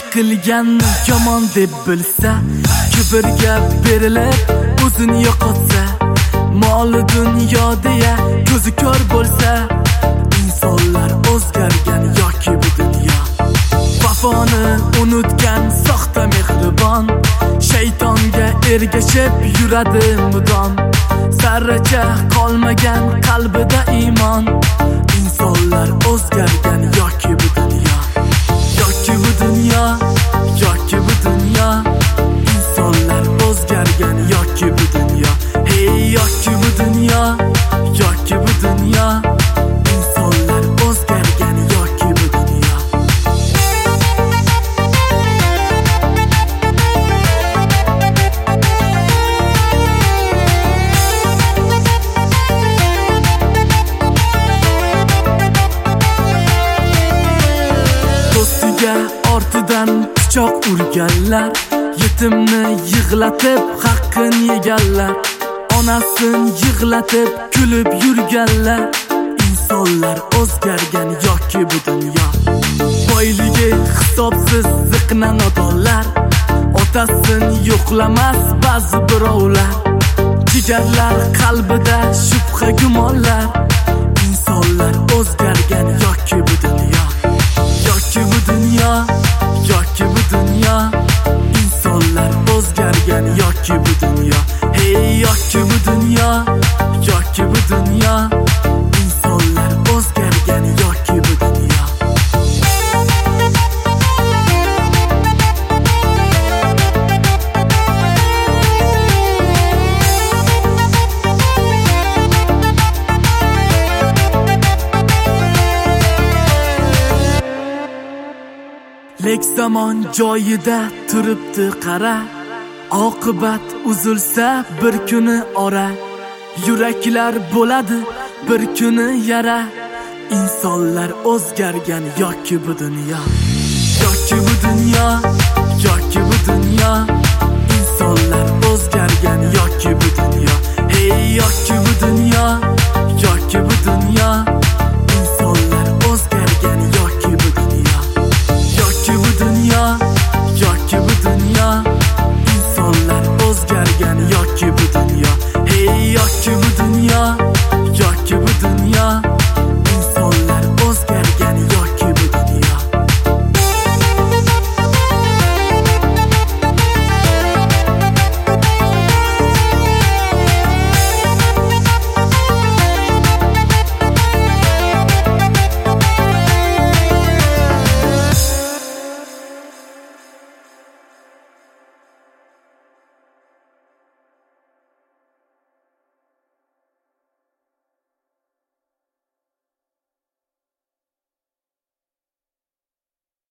qilganni yomon deb bilsa, kibrga berilib o'zini yo'qotsa, moli dunyo deya ko'zi ko'r bo'lsa, insonlar o'zgargan yoki bu dunyo vafoni unutgan soxta mehribon, shaytonga ergashib yuradi mudom, zarracha qolmagan qalbida iymon. Insonlar o'zgargan yoki bu dunyo, yoki bu dunyo, yoki bu dunyo. Insonlar o'zgargan yoki bu dunyo, hey yoki bu dunyo, yoki bu dunyo. Insonlar o'zgargan yoki bu dunyo. Do'stiga ortidan pichoq urganlar, yetimni yig'latib haqqini yeganlar, onasin yig'latib kulib yurganlar. Insonlar o'zgargan yoki bu dunyo. Boyligi hisobsiz ziqna nodonlar, otasin yo'qlamas ba'zi birovlar, jigarlar qalbida shubha gumonlar. Insonlar o'zgargan yoki bu dunyo, yoki bu dunyo, yoki bu dunyo. Insonlar o'zgargan yoki bu dunyo, hey yoki bu dunyo, yoki bu dunyo. Insonlar o'zgargan yoki bu dunyo. Lek zamon joyida turibdi qara, oqibat uzilsa bir kuni ora, yuraklar bo'ladi bir kuni yara. Insonlar o'zgargan yoki bu dunyo, yoki bu dunyo, yoki bu dunyo. Insonlar o'zgargan yoki bu dunyo, hey yoki bu dunyo, yoki bu dunyo.